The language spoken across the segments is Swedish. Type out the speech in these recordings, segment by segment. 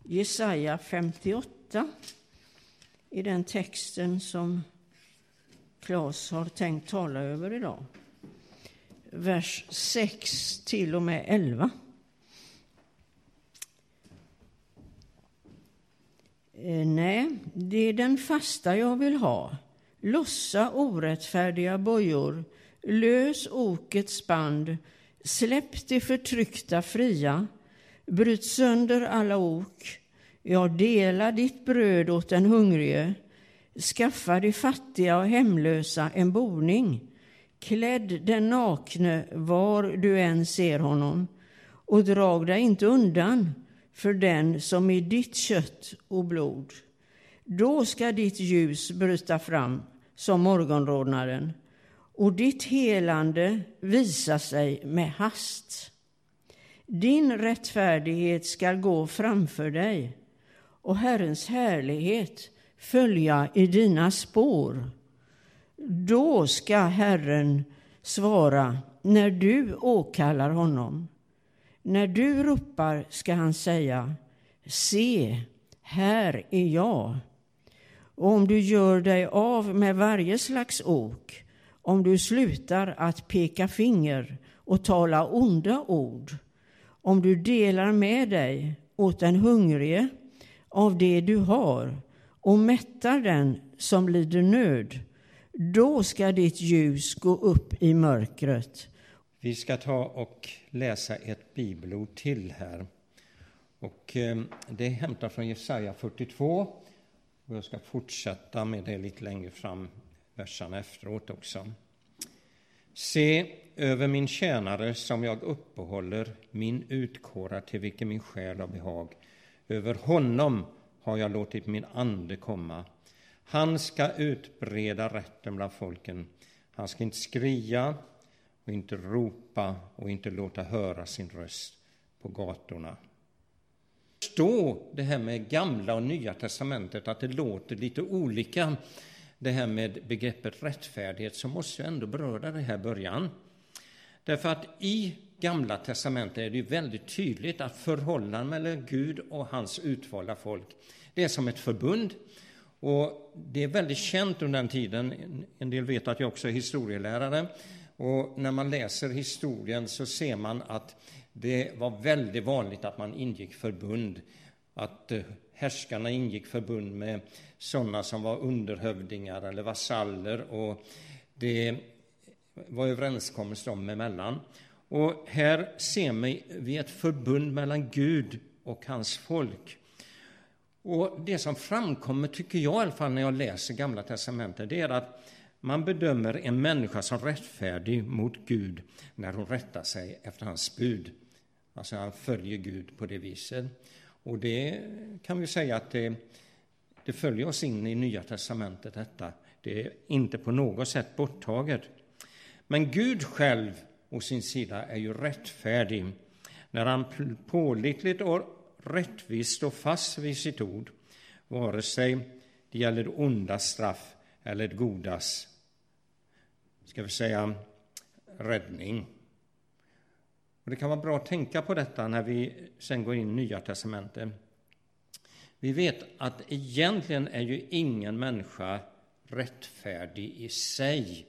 Jesaja 58 i den texten som Claes har tänkt tala över idag. Vers 6 till och med 11. Nej, det är den fasta jag vill ha. Lossa orättfärdiga bojor, lös okets band, släpp de förtryckta fria, bryt sönder alla ok. Jag delar ditt bröd åt den hungrige, skaffa de fattiga och hemlösa en boning. Klädd den nakne var du än ser honom, och drag dig inte undan för den som är ditt kött och blod. Då ska ditt ljus bryta fram som morgonrodnaden, och ditt helande visa sig med hast. Din rättfärdighet ska gå framför dig, och Herrens härlighet följa i dina spår. Då ska Herren svara när du åkallar honom. När du ropar ska han säga: se, här är jag. Och om du gör dig av med varje slags ok, om du slutar att peka finger och tala onda ord, om du delar med dig åt den hungrige av det du har och mättar den som lider nöd, då ska ditt ljus gå upp i mörkret. Vi ska ta och läsa ett bibelord till här. Och det är hämtat från Jesaja 42. Och jag ska fortsätta med det lite längre fram, verserna efteråt också. Se över min tjänare som jag uppehåller, min utkåra till vilken min själ har behag. Över honom har jag låtit min ande komma. Han ska utbreda rätten bland folken. Han ska inte skria och inte ropa och inte låta höra sin röst på gatorna. Förstå det här med gamla och nya testamentet, att det låter lite olika. Det här med begreppet rättfärdighet, så måste jag ändå beröra det här början. Därför att i gamla testamentet är det ju väldigt tydligt att förhållandet mellan Gud och hans utvalda folk, det är som ett förbund. Och det är väldigt känt under den tiden. En del vet att jag också är historielärare. Och när man läser historien så ser man att det var väldigt vanligt att man ingick förbund. Att härskarna ingick förbund med sådana som var underhövdingar eller vasaller. Och det var överenskommelse dem emellan. Och här ser vi ett förbund mellan Gud och hans folk. Och det som framkommer, tycker jag i alla fall när jag läser Gamla testamentet, det är att man bedömer en människa som rättfärdig mot Gud när hon rättar sig efter hans bud. Alltså han följer Gud på det viset. Och det kan vi säga att det följer oss in i Nya testamentet detta. Det är inte på något sätt borttaget. Men Gud själv å sin sida är ju rättfärdig när han pålitligt och rättvist står fast vid sitt ord, vare sig det gäller ondas straff eller det godas, ska vi säga, räddning. Och det kan vara bra att tänka på detta när vi sen går in i Nya testamentet. Vi vet att egentligen är ju ingen människa rättfärdig i sig.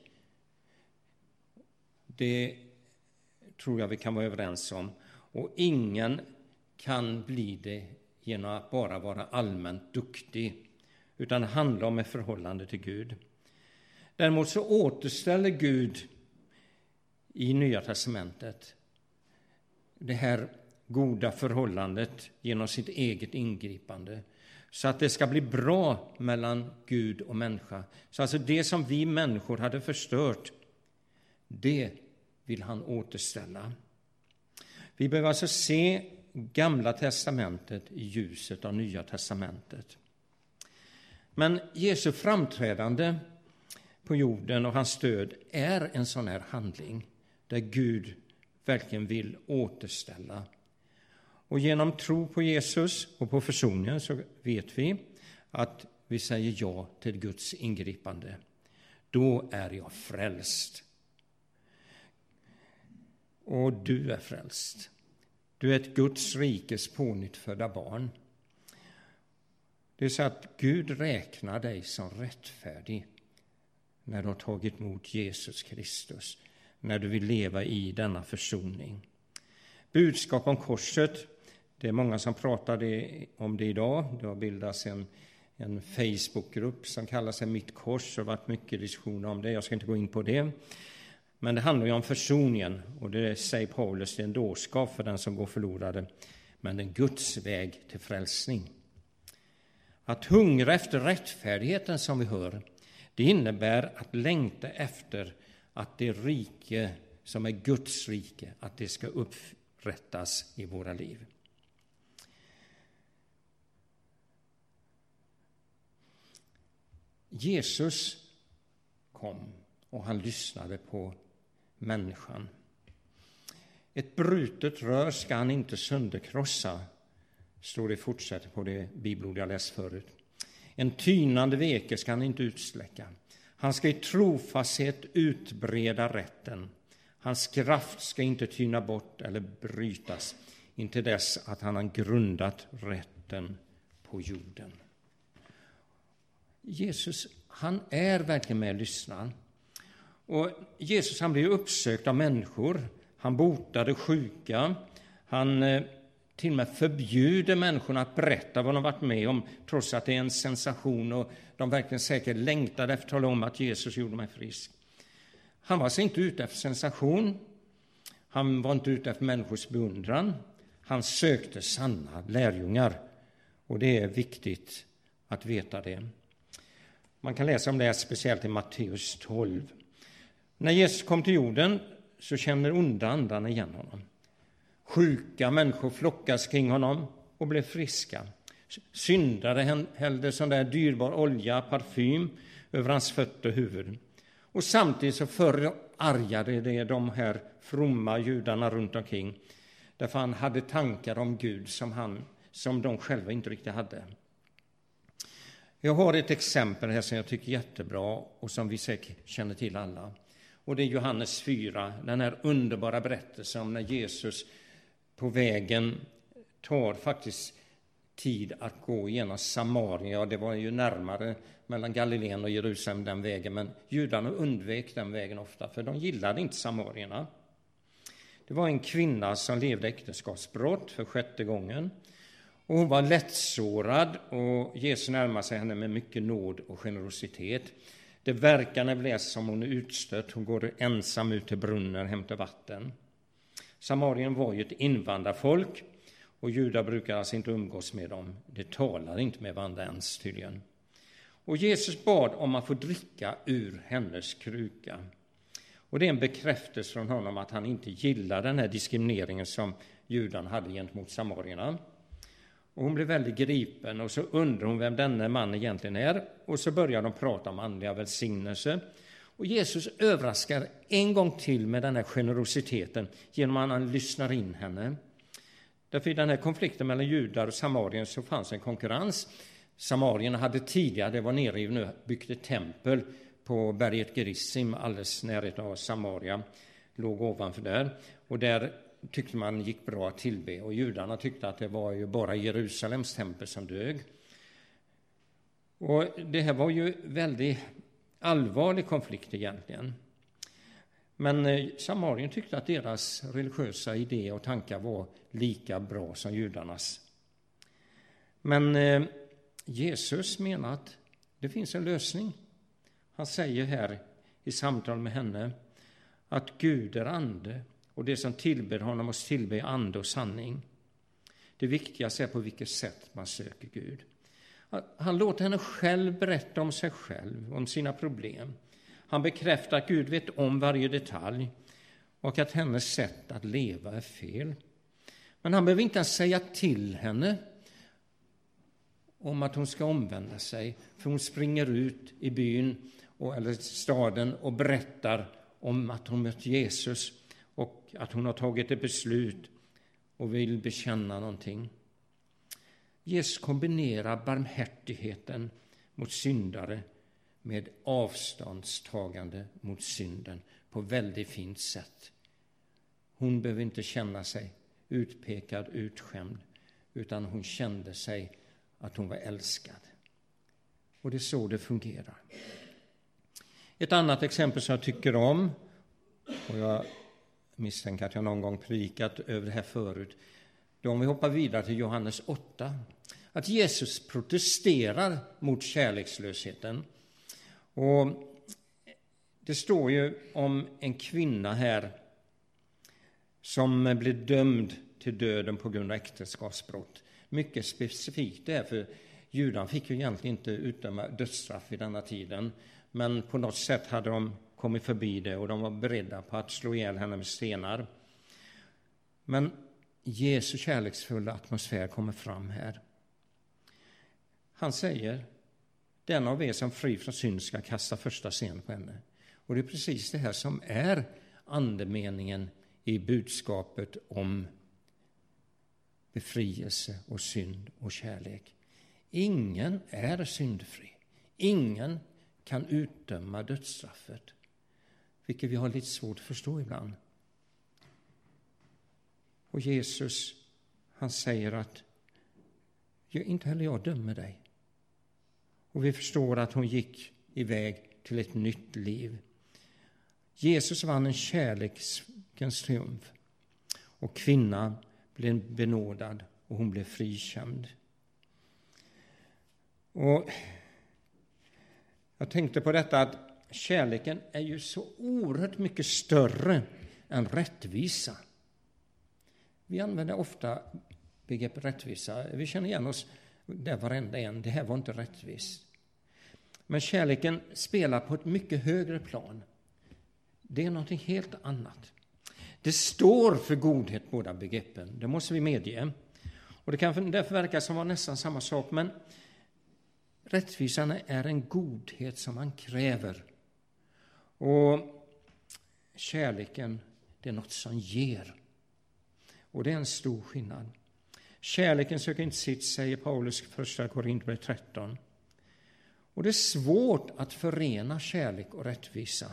Det tror jag vi kan vara överens om. Och ingen kan bli det genom att bara vara allmänt duktig, utan det handlar om ett förhållande till Gud. Däremot så återställer Gud i Nya testamentet det här goda förhållandet genom sitt eget ingripande, så att det ska bli bra mellan Gud och människa. Så alltså det som vi människor hade förstört, det vill han återställa. Vi behöver alltså se Gamla testamentet i ljuset av Nya testamentet. Men Jesu framträdande på jorden och hans död är en sån här handling där Gud verkligen vill återställa. Och genom tro på Jesus och på försoningen så vet vi att vi säger ja till Guds ingripande. Då är jag frälst. Och du är frälst. Du är ett Guds rikes pånyttfödda barn. Det är så att Gud räknar dig som rättfärdig när du har tagit emot Jesus Kristus, när du vill leva i denna försoning. Budskap om korset, det är många som pratar om det idag. Det har bildats en Facebookgrupp som kallar sig Mitt kors och varit mycket diskussioner om det. Jag ska inte gå in på det. Men det handlar ju om försoningen, och det säger Paulus, det är en dårskap för den som går förlorade, men en Guds väg till frälsning. Att hungra efter rättfärdigheten, som vi hör, det innebär att längta efter att det rike som är Guds rike, att det ska upprättas i våra liv. Jesus kom och han lyssnade på människan. Ett brutet rör ska han inte sönderkrossa, står det fortsätter på det bibelord jag läst förut. En tynande veke ska han inte utsläcka. Han ska i trofasthet utbreda rätten. Hans kraft ska inte tyna bort eller brytas intill dess att han har grundat rätten på jorden. Jesus, han är verkligen med och lyssnar. Och Jesus, han blev uppsökt av människor. Han botade sjuka. Han till och med förbjuder människorna att berätta vad de varit med om, trots att det är en sensation och de verkligen säkert längtade efter att tala om att Jesus gjorde mig frisk. Han var alltså inte ute efter sensation. Han var inte ute efter människors beundran. Han sökte sanna lärjungar. Och det är viktigt att veta det. Man kan läsa om det speciellt i Matteus 12. När Jesus kom till jorden så känner onda andarna igen honom. Sjuka människor flockas kring honom och blev friska. Syndare hällde sån där dyrbar olja, parfym över hans fötter och huvud. Och samtidigt så förargade det de här fromma judarna runt omkring. Därför han hade tankar om Gud som de själva inte riktigt hade. Jag har ett exempel här som jag tycker är jättebra och som vi säkert känner till alla. Och det är Johannes 4, den här underbara berättelsen om när Jesus på vägen tar faktiskt tid att gå igenom Samaria. Det var ju närmare mellan Galileen och Jerusalem den vägen, men judarna undvek den vägen ofta för de gillade inte samarierna. Det var en kvinna som levde äktenskapsbrott för 6:e gången. Och hon var lättsårad och Jesus närmar sig henne med mycket nåd och generositet. Det verkar när vi läser som hon är utstött. Hon går ensam ut till brunnen och hämtar vatten. Samarien var ju ett invandrarfolk och judar brukar alltså inte umgås med dem. Det talar inte med varandra ens tydligen. Och Jesus bad om att få dricka ur hennes kruka. Och det är en bekräftelse från honom att han inte gillar den här diskrimineringen som judarna hade gentemot samarierna. Och hon blev väldigt gripen och så undrar hon vem denna man egentligen är. Och så börjar de prata om andliga välsignelse. Och Jesus överraskar en gång till med den här generositeten genom att han lyssnar in henne. Därför i den här konflikten mellan judar och samarien så fanns en konkurrens. Samarierna hade tidigare, det var nere byggt ett tempel på berget Gerizim, alldeles närhet av Samaria, låg ovanför där. Och där tyckte man gick bra att tillbe. Och judarna tyckte att det var ju bara Jerusalems tempel som dög. Och det här var ju väldigt allvarlig konflikt egentligen. Men samarien tyckte att deras religiösa idé och tankar var lika bra som judarnas. Men Jesus menar att det finns en lösning. Han säger här i samtal med henne att Gud är ande och det som tillber honom måste tillbe ande och sanning. Det viktigaste är på vilket sätt man söker Gud. Han låter henne själv berätta om sig själv, om sina problem. Han bekräftar att Gud vet om varje detalj och att hennes sätt att leva är fel. Men han behöver inte ens säga till henne om att hon ska omvända sig, för hon springer ut i byn eller staden och berättar om att hon mött Jesus och att hon har tagit ett beslut och vill bekänna någonting. Jesus kombinerar barmhärtigheten mot syndare med avståndstagande mot synden på väldigt fint sätt. Hon behöver inte känna sig utpekad, utskämd, utan hon kände sig att hon var älskad. Och det är så det fungerar. Ett annat exempel som jag tycker om, och jag misstänker att jag någon gång predikat över det här förut, då om vi hoppar vidare till Johannes 8, att Jesus protesterar mot kärlekslösheten. Och det står ju om en kvinna här som blev dömd till döden på grund av äktenskapsbrott. Mycket specifikt det, för judarna fick ju egentligen inte utdöma dödsstraff i denna tiden, men på något sätt hade de kommit förbi det och de var beredda på att slå ihjäl henne med stenar. Men Jesu kärleksfulla atmosfär kommer fram här. Han säger, den av er som fri från synd ska kasta första sten på henne. Och det är precis det här som är andemeningen i budskapet om befrielse och synd och kärlek. Ingen är syndfri. Ingen kan utdöma dödsstraffet, vilket vi har lite svårt att förstå ibland. Och Jesus, han säger att inte heller jag dömer dig. Och vi förstår att hon gick iväg till ett nytt liv. Jesus vann en kärlekens triumf. Och kvinnan blev benådad och hon blev frikänd. Och jag tänkte på detta att kärleken är ju så oerhört mycket större än rättvisa. Vi använder ofta begreppet rättvisa. Vi känner igen oss där varenda en. Det här var inte rättvist. Men kärleken spelar på ett mycket högre plan. Det är någonting helt annat. Det står för godhet, båda begreppen. Det måste vi medge. Och det kan därför verka som var nästan samma sak. Men rättvisan är en godhet som man kräver. Och kärleken, det är något som ger. Och det är en stor skillnad. Kärleken söker inte sitt, säger Paulus i 1 Korinthierbrevet 13. Och det är svårt att förena kärlek och rättvisa.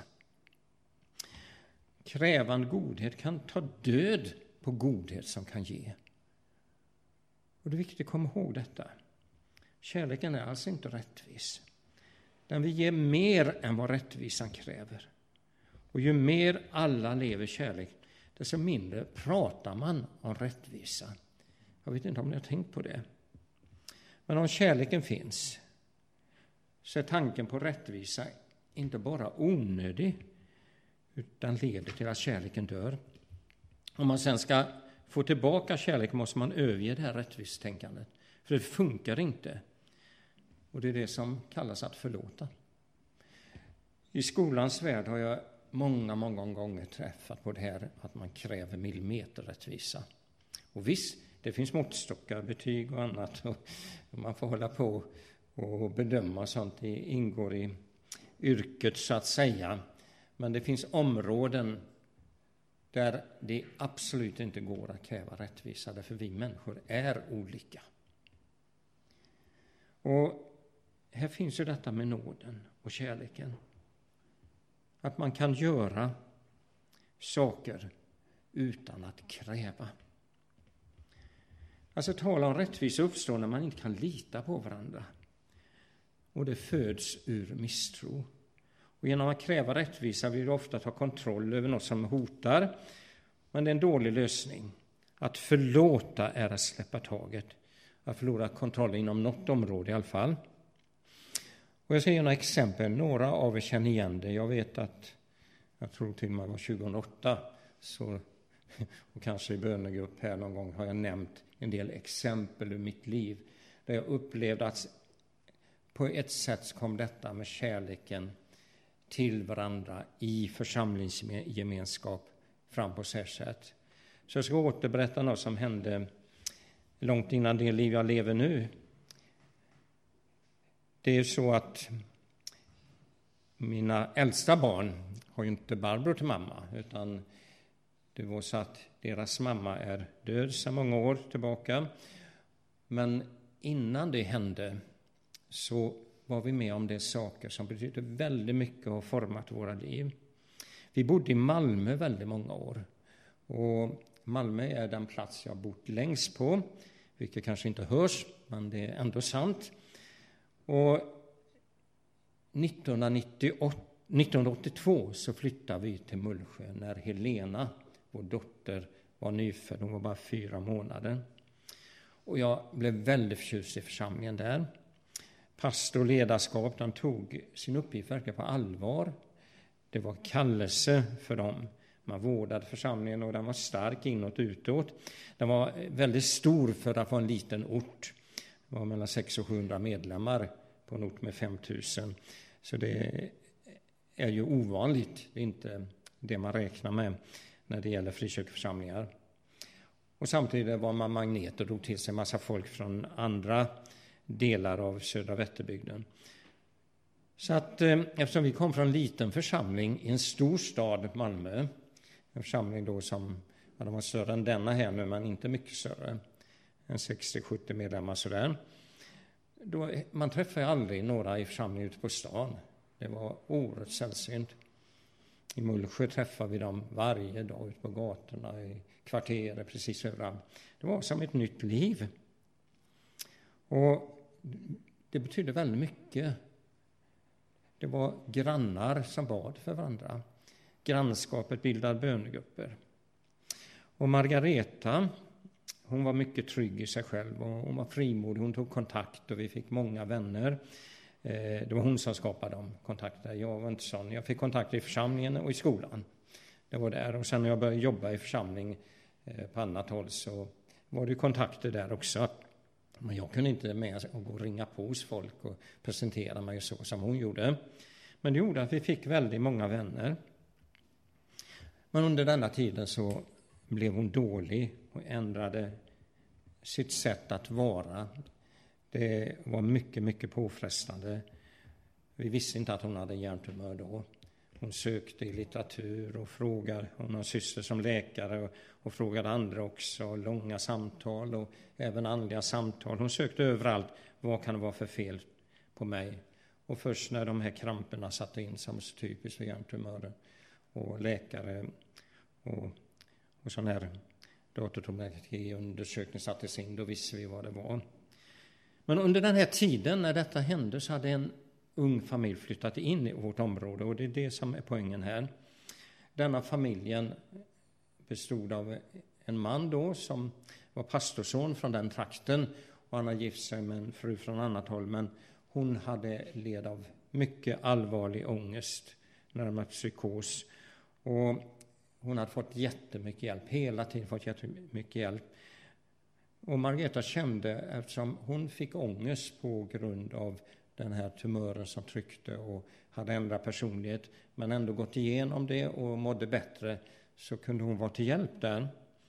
Krävande godhet kan ta död på godhet som kan ge. Och det är viktigt att komma ihåg detta. Kärleken är alltså inte rättvis. Den vill ge mer än vad rättvisan kräver. Och ju mer alla lever kärlek, desto mindre pratar man om rättvisa. Jag vet inte om ni har tänkt på det. Men om kärleken finns, så är tanken på rättvisa inte bara onödig, utan leder till att kärleken dör. Om man sen ska få tillbaka kärlek måste man överge det här rättvisetänkandet. För det funkar inte. Och det är det som kallas att förlåta. I skolans värld har jag många gånger träffat på det här att man kräver millimeterrättvisa. Och visst, det finns måttstockar, betyg och annat. Och man får hålla på och bedöma sånt. Det ingår i yrket så att säga. Men det finns områden där det absolut inte går att kräva rättvisa. Därför vi människor är olika. Och här finns ju detta med nåden och kärleken. Att man kan göra saker utan att kräva. Alltså tala om rättvisa uppstår när man inte kan lita på varandra. Och det föds ur misstro. Och genom att kräva rättvisa vill vi ofta ta kontroll över något som hotar. Men det är en dålig lösning. Att förlåta är att släppa taget. Att förlora kontroll inom något område i alla fall. Och jag ska ge några exempel. Några av er känner igen det. Jag vet att, jag tror till och med var 2008. Så, och kanske i bönegrupp här någon gång har jag nämnt en del exempel ur mitt liv. Där jag upplevde att på ett sätt kom detta med kärleken till varandra i församlingsgemenskap fram på så här sätt. Så jag ska återberätta något som hände långt innan det liv jag lever nu. Det är så att mina äldsta barn har ju inte Barbro till mamma, utan det var så att deras mamma är död sedan många år tillbaka. Men innan det hände så var vi med om det saker som betydde väldigt mycket och har format våra liv. Vi bodde i Malmö väldigt många år. Och Malmö är den plats jag bott längst på, vilket kanske inte hörs, men det är ändå sant. Och 1982 så flyttade vi till Mullsjö när Helena, vår dotter, var nyfödd. Hon var bara 4 månader. Och jag blev väldigt förtjust i församlingen där. Pastor och ledarskap, de tog sin uppgift verkligen på allvar. Det var kallelse för dem. Man vårdade församlingen och den var stark inåt och utåt. Den var väldigt stor för att vara en liten ort. Det var mellan 600 och 700 medlemmar på en ort med 5000. Så det är ju ovanligt. Det är inte det man räknar med när det gäller frikyrkoförsamlingar. Och samtidigt var man magnet och drog till sig en massa folk från andra delar av södra Vätterbygden. Så att eftersom vi kom från en liten församling i en stor stad, Malmö, en församling då som var större än denna här nu, men inte mycket större, en 60-70 medlemmar sådär. Man träffade aldrig några i församlingen ute på stan. Det var oerhört sällsynt. I Mullsjö träffade vi dem varje dag ute på gatorna, i kvarteret, precis överallt. Det var som ett nytt liv. Och det betydde väldigt mycket. Det var grannar som bad för varandra. Grannskapet bildade bönegrupper. Och Margareta, hon var mycket trygg i sig själv och hon var frimodig. Hon tog kontakt och vi fick många vänner. Det var hon som skapade de kontakterna. Jag var inte sån. Jag fick kontakter i församlingen och i skolan. Det var där. Och sen när jag började jobba i församling på annat håll så var det kontakter där också. Men jag kunde inte med och gå och ringa på hos folk och presentera mig så som hon gjorde. Men det gjorde att vi fick väldigt många vänner. Men under denna tiden så blev hon dålig och ändrade sitt sätt att vara. Det var mycket, mycket påfrestande. Vi visste inte att hon hade hjärntumör då. Hon sökte i litteratur och frågade, hon har syster som läkare och frågade andra också. Långa samtal och även andliga samtal. Hon sökte överallt, vad kan det vara för fel på mig? Och först när de här kramperna satte in som så typiskt för hjärntumörer och läkare och sån här datortomografi-undersökning sattes in, då visste vi vad det var. Men under den här tiden när detta hände så hade en ung familj flyttat in i vårt område och det är det som är poängen här. Denna familjen bestod av en man då som var pastorson från den trakten och han hade gift sig med en fru från annat håll, men hon hade led av mycket allvarlig ångest, närmare psykos, och hon hade fått jättemycket hjälp, hela tiden fått jättemycket hjälp. Och Margareta kände, eftersom hon fick ångest på grund av den här tumören som tryckte och hade ändrat personlighet, men ändå gått igenom det och mådde bättre, så kunde hon vara till hjälp där.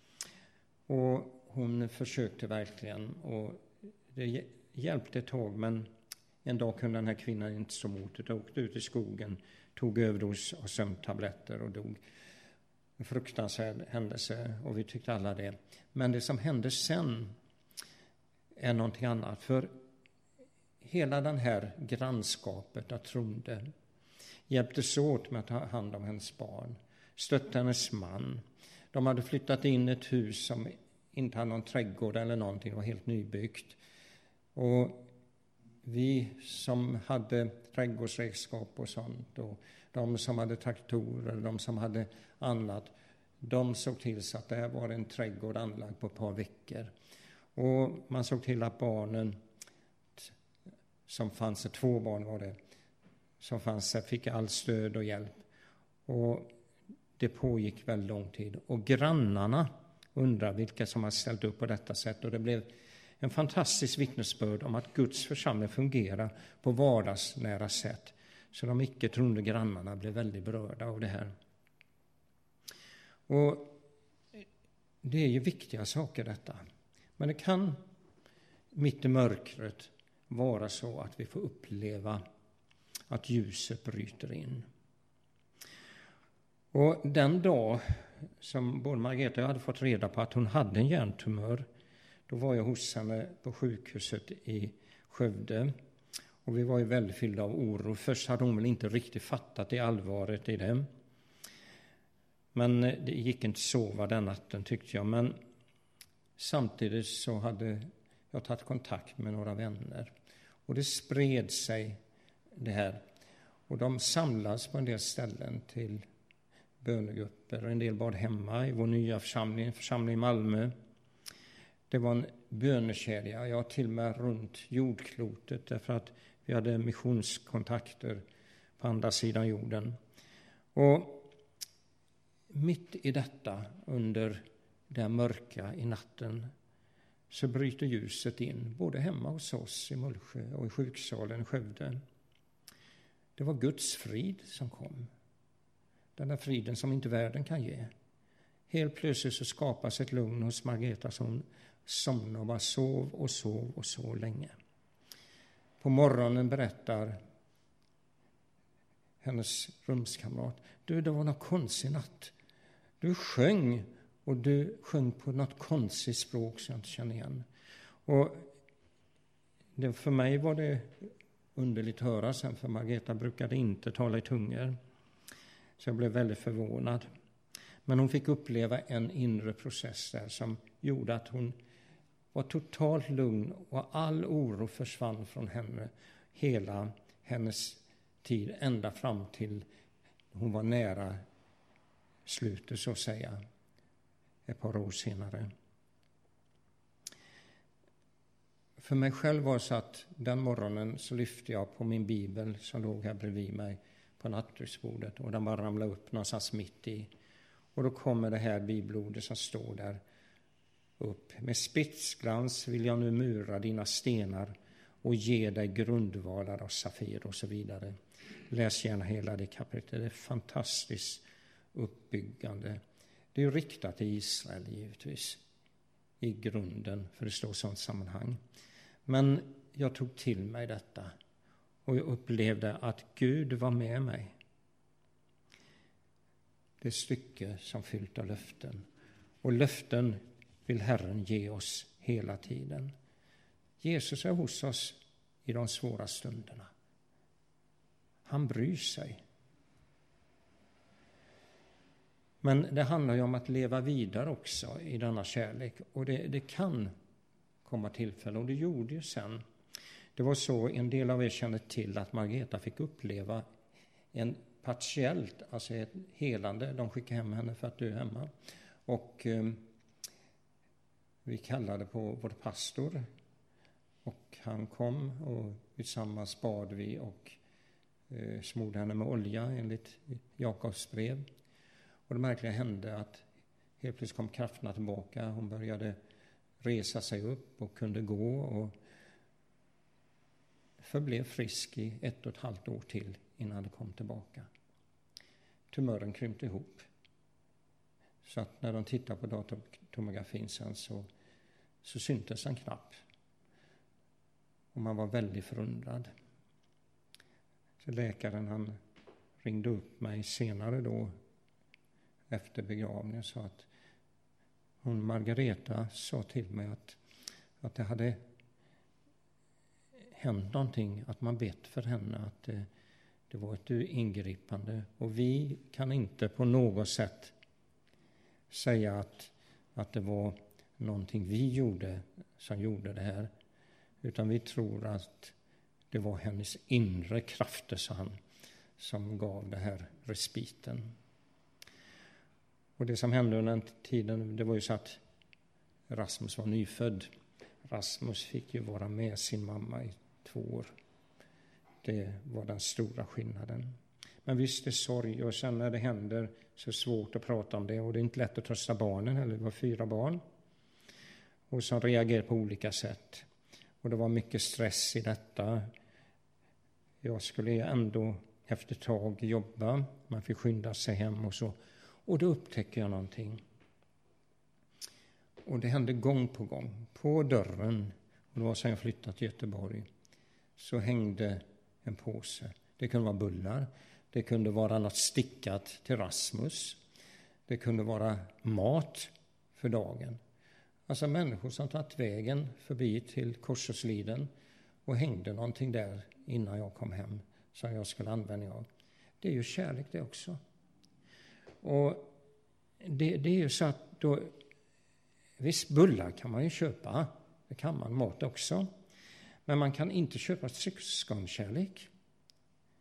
Och hon försökte verkligen och det hjälpte ett tag, men en dag kunde den här kvinnan inte stå emot det. Åkte ut i skogen, tog överdos och sömntabletter och dog. En fruktansvärd händelse och vi tyckte alla det. Men det som hände sen är någonting annat. För hela den här grannskapet av troende hjälptes åt med att ta hand om hennes barn. Stötte hennes man. De hade flyttat in i ett hus som inte hade någon trädgård eller någonting. Det var helt nybyggt. Och vi som hade trädgårdsredskap och sånt, och de som hade traktorer, de som hade annat, de såg till så att det här var en trädgård anlagd på ett par veckor. Och man såg till att barnen, som fanns, 2 barn var det, som fanns, fick all stöd och hjälp. Och det pågick väldigt lång tid. Och grannarna undrar vilka som har ställt upp på detta sätt. Och det blev en fantastisk vittnesbörd om att Guds församling fungerar på vardagsnära sätt. Så de icke-troende grannarna blev väldigt berörda av det här. Och det är ju viktiga saker detta. Men det kan mitt i mörkret vara så att vi får uppleva att ljuset bryter in. Och den dag som både Margareta och jag hade fått reda på att hon hade en hjärntumör, då var jag hos henne på sjukhuset i Skövde. Och vi var ju väldigt fyllda av oro. Först hade hon väl inte riktigt fattat det allvaret i det. Men det gick inte sova den natten, tyckte jag. Men samtidigt så hade jag tagit kontakt med några vänner. Och det spred sig det här. Och de samlas på en del ställen till bönegrupper. En del bad hemma i vår nya församling i Malmö. Det var en bönekedja, ja, till och med runt jordklotet, därför att vi hade missionskontakter på andra sidan jorden. Och mitt i detta, under det mörka i natten, så bryter ljuset in, både hemma hos oss i Mullsjö och i sjuksalen i Skövde. Det var Guds frid som kom. Den där friden som inte världen kan ge. Helt plötsligt så skapas ett lugn hos Margareta som somnade och bara sov länge. På morgonen berättar hennes rumskamrat: det var något konstigt natt. Du sjöng på något konstigt språk som jag inte känner igen. Och för mig var det underligt att höra sen, för Margareta brukade inte tala i tungor. Så jag blev väldigt förvånad. Men hon fick uppleva en inre process där som gjorde att hon var totalt lugn och all oro försvann från henne hela hennes tid, ända fram till hon var nära slutet, så att säga, ett par år senare. För mig själv var det så att den morgonen så lyfte jag på min bibel som låg här bredvid mig på nattduksbordet, och den bara ramlade upp någonstans mitt i. Och då kommer det här bibelordet som står där upp: med spetsglans vill jag nu mura dina stenar och ge dig grundvalar av safir, och så vidare. Läs gärna hela det kapitlet. Det är fantastiskt uppbyggande. Det är riktat till Israel givetvis i grunden, för det står sånt sammanhang. Men jag tog till mig detta och jag upplevde att Gud var med mig. Det stycke som fyllt av löften. Och löften vill Herren ge oss hela tiden. Jesus är hos oss i de svåra stunderna. Han bryr sig. Men det handlar ju om att leva vidare också i denna kärlek. Och det kan komma tillfällen, och det gjorde ju sen. Det var så, en del av er känner till, att Margareta fick uppleva en partiellt, alltså ett helande. De skickade hem henne för att dö hemma. Och vi kallade på vår pastor. Och han kom, och tillsammans bad vi och smorde henne med olja enligt Jakobs brev. Och det märkliga hände att helt plötsligt kom krafterna tillbaka. Hon började resa sig upp och kunde gå, och förblev frisk i 1,5 år till innan det kom tillbaka. Tumören krympte ihop. Så att när de tittade på datortomografin sen så syntes en knapp. Och man var väldigt förundrad. Så läkaren, han ringde upp mig senare då efter begravningen och sa att Margareta sa till mig att det hade hänt någonting, att man bett för henne, att det var ett ingripande. Och vi kan inte på något sätt säga att det var någonting vi gjorde som gjorde det här. Utan vi tror att det var hennes inre krafter, sa han, som gav det här respiten. Och det som hände under den tiden, det var ju så att Rasmus var nyfödd. Rasmus fick ju vara med sin mamma i 2 år. Det var den stora skillnaden. Men visst är sorg, och sen när det händer så är det svårt att prata om det. Och det är inte lätt att trösta barnen heller. Det var 4 barn. Och som reagerade på olika sätt. Och det var mycket stress i detta. Jag skulle ändå efter ett tag jobba. Man fick skynda sig hem och så. Och då upptäcker jag någonting. Och det hände gång på gång. På dörren, och det var sen jag flyttat till Göteborg, så hängde en påse. Det kunde vara bullar. Det kunde vara något stickat till Rasmus. Det kunde vara mat för dagen. Alltså människor som tagit vägen förbi till Korsorsliden och hängde någonting där innan jag kom hem som jag skulle använda av. Det är ju kärlek det också. Och det är ju så att då, visst, bullar kan man ju köpa. Det kan man, mat också. Men man kan inte köpa syskonkärlek.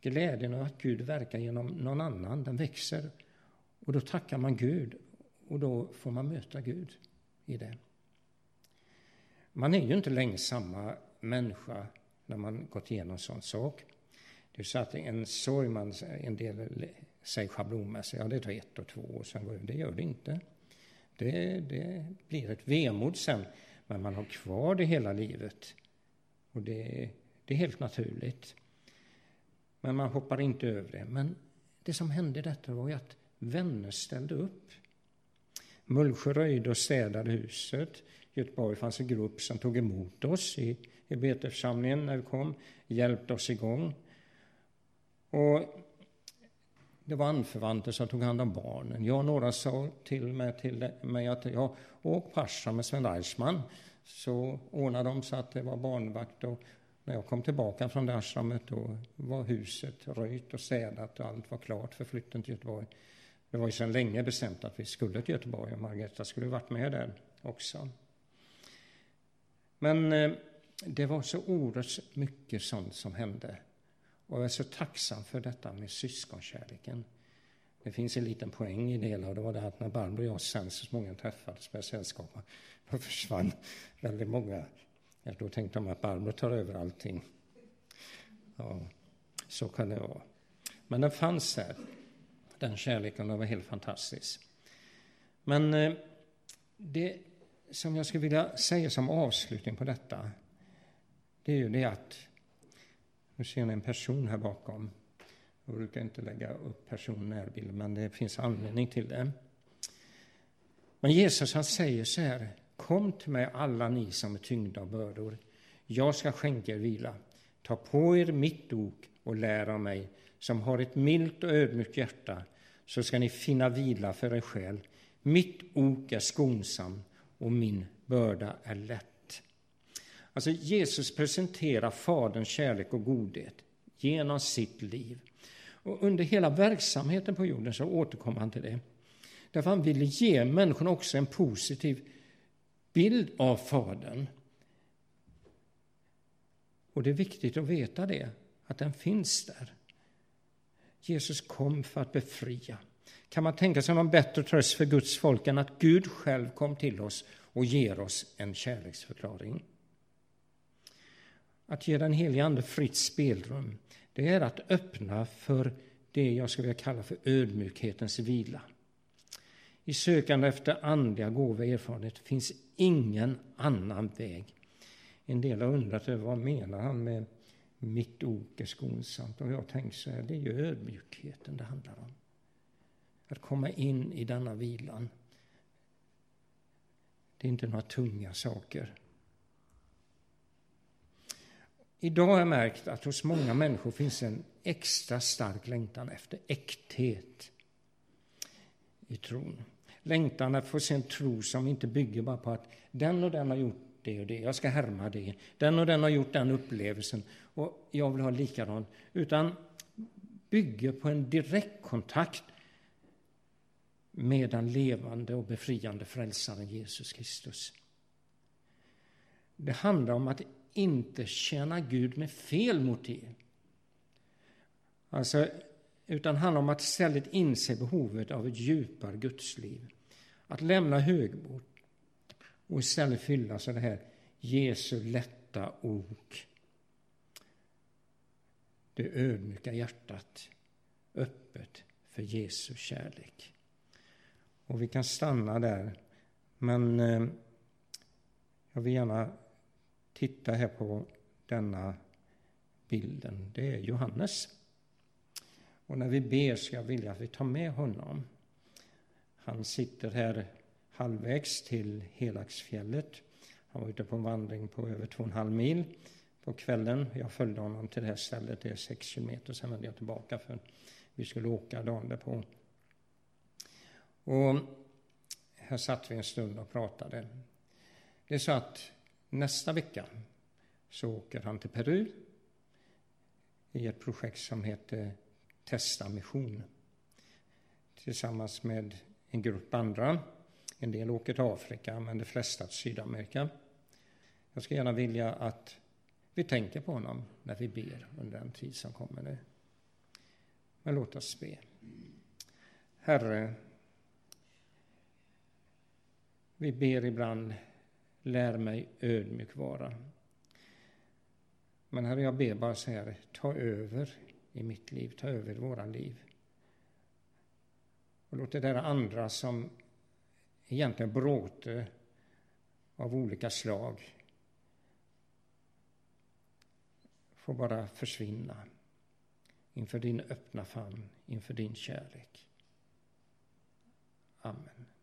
Glädjen över att Gud verkar genom någon annan, den växer. Och då tackar man Gud och då får man möta Gud i det. Man är ju inte längre samma människa när man gått igenom en sån sak. Det är så att en sorg, en del säger schablonmässigt, ja det tar 1 och 2 år sen går det gör det inte. Det blir ett vemod sen, men man har kvar det hela livet. Och det är helt naturligt. Men man hoppar inte över det. Men det som hände detta var ju att vänner ställde upp. Mullsjö röjde och städade huset. I Göteborg fanns en grupp som tog emot oss i Beteförsamlingen när vi kom. Hjälpte oss igång. Och det var anförvanter som tog hand om barnen. Jag och några sa till mig att jag åkte Pascha med Sven Reichman. Så ordnade de så att det var barnvakt. Och när jag kom tillbaka från det ashramet då var huset röjt och städat och allt var klart för flytten till Göteborg. Det var ju sedan länge bestämt att vi skulle till Göteborg och Margareta skulle varit med där också. Men det var så oerhört mycket sånt som hände. Och jag är så tacksam för detta med syskonkärleken. Det finns en liten poäng i det hela och det var det att när Barbro och jag sen så småningom träffades med sällskap då försvann väldigt många. Då tänkte de att Barbro tar över allting. Ja, så kan det vara. Men den fanns där. Den kärleken var helt fantastisk. Men det som jag skulle vilja säga som avslutning på detta, det är ju det att nu ser ni en person här bakom. Jag brukar inte lägga upp person närbild, men det finns anledning till det. Men Jesus han säger så här: kom till mig alla ni som är tyngda av bördor. Jag ska skänka er vila. Ta på er mitt ok och lär av mig som har ett milt och ödmjukt hjärta, så ska ni finna vila för er själ. Mitt ok är skonsam och min börda är lätt. Alltså Jesus presenterar Faderns kärlek och godhet genom sitt liv. Och under hela verksamheten på jorden så återkommer han till det. Därför han ville ge människorna också en positiv bild av Fadern. Och det är viktigt att veta det, att den finns där. Jesus kom för att befria. Kan man tänka sig någon bättre tröst för Guds folk än att Gud själv kom till oss och ger oss en kärleksförklaring? Att ge den helige ande fritt spelrum, det är att öppna för det jag skulle vilja kalla för ödmjukhetens vila. I sökande efter andliga gåvor och erfarenhet finns ingen annan väg. En del har undrat över vad menar han med mitt ok är skonsamt. Och jag tänker så här, det är ju ödmjukheten det handlar om. Att komma in i denna vilan. Det är inte några tunga saker. Idag har jag märkt att hos många människor finns en extra stark längtan efter äkthet i tron. Längtan att få se en tro som inte bygger bara på att den och den har gjort det och det, jag ska härma det. Den och den har gjort den upplevelsen och jag vill ha likadant. Utan bygger på en direktkontakt med den levande och befriande frälsaren Jesus Kristus. Det handlar om att inte tjäna Gud med fel motiv. Alltså, utan handlar om att istället inse behovet av ett djupare gudsliv. Att lämna högmod och istället fylla så det här Jesu lätta ok. Det ödmjuka hjärtat öppet för Jesu kärlek. Och vi kan stanna där. Men jag vill gärna titta här på denna bilden. Det är Johannes. Och när vi ber så jag vilja att vi tar med honom. Han sitter här halvvägs till Helagsfjället. Han var ute på en vandring på över 2,5 mil på kvällen. Jag följde honom till det här stället. Det är 6 kilometer. Sen vände jag tillbaka för vi skulle åka dagen därpå. Och här satt vi en stund och pratade. Det är så att nästa vecka så åker han till Peru i ett projekt som heter Testa mission. Tillsammans med en grupp andra. En del åker till Afrika men de flesta till Sydamerika. Jag ska gärna vilja att vi tänker på honom när vi ber under den tid som kommer nu. Men låt oss be. Herre, vi ber ibland, lär mig ödmjuk vara. Men Herre, jag ber bara så här, ta över i mitt liv, ta över i våra liv. Och låt det där andra som egentligen bråte av olika slag få bara försvinna inför din öppna famn, inför din kärlek. Amen.